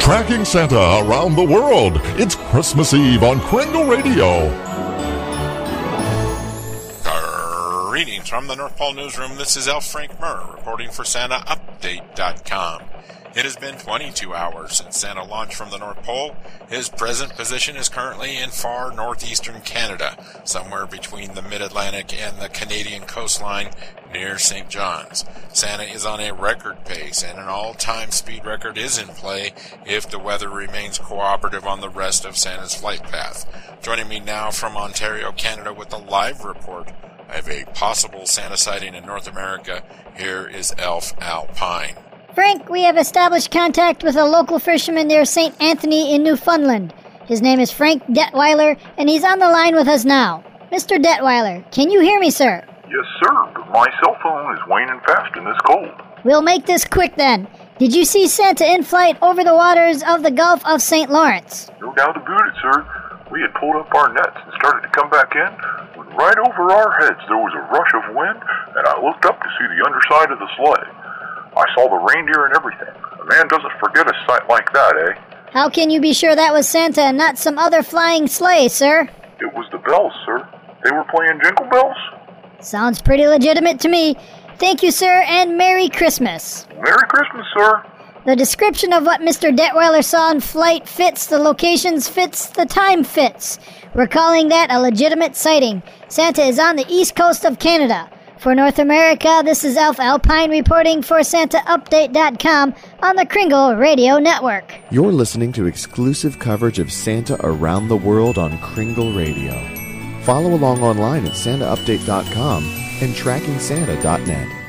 Tracking Santa around the world. It's Christmas Eve on Kringle Radio. Greetings from the North Pole Newsroom. This is Elf Frank Murr reporting for SantaUpdate.com. It has been 22 hours since Santa launched from the North Pole. His present position is currently in far northeastern Canada, somewhere between the mid-Atlantic and the Canadian coastline near St. John's. Santa is on a record pace, and an all-time speed record is in play if the weather remains cooperative on the rest of Santa's flight path. Joining me now from Ontario, Canada with a live report of a possible Santa sighting in North America, here is Elf Alpine. Frank, we have established contact with a local fisherman near St. Anthony in Newfoundland. His name is Frank Detweiler, and he's on the line with us now. Mr. Detweiler, can you hear me, sir? Yes, sir, but my cell phone is waning fast in this cold. We'll make this quick then. Did you see Santa in flight over the waters of the Gulf of St. Lawrence? No doubt about it, sir. We had pulled up our nets and started to come back in, when right over our heads there was a rush of wind, and I looked up to see the underside of the sleigh. I saw the reindeer and everything. A man doesn't forget a sight like that, eh? How can you be sure that was Santa and not some other flying sleigh, sir? It was the bells, sir. They were playing jingle bells. Sounds pretty legitimate to me. Thank you, sir, and Merry Christmas. Merry Christmas, sir. The description of what Mr. Detweiler saw in flight fits, the locations fits, the time fits. We're calling that a legitimate sighting. Santa is on the east coast of Canada. For North America, this is Elf Alpine reporting for SantaUpdate.com on the Kringle Radio Network. You're listening to exclusive coverage of Santa around the world on Kringle Radio. Follow along online at SantaUpdate.com and TrackingSanta.net.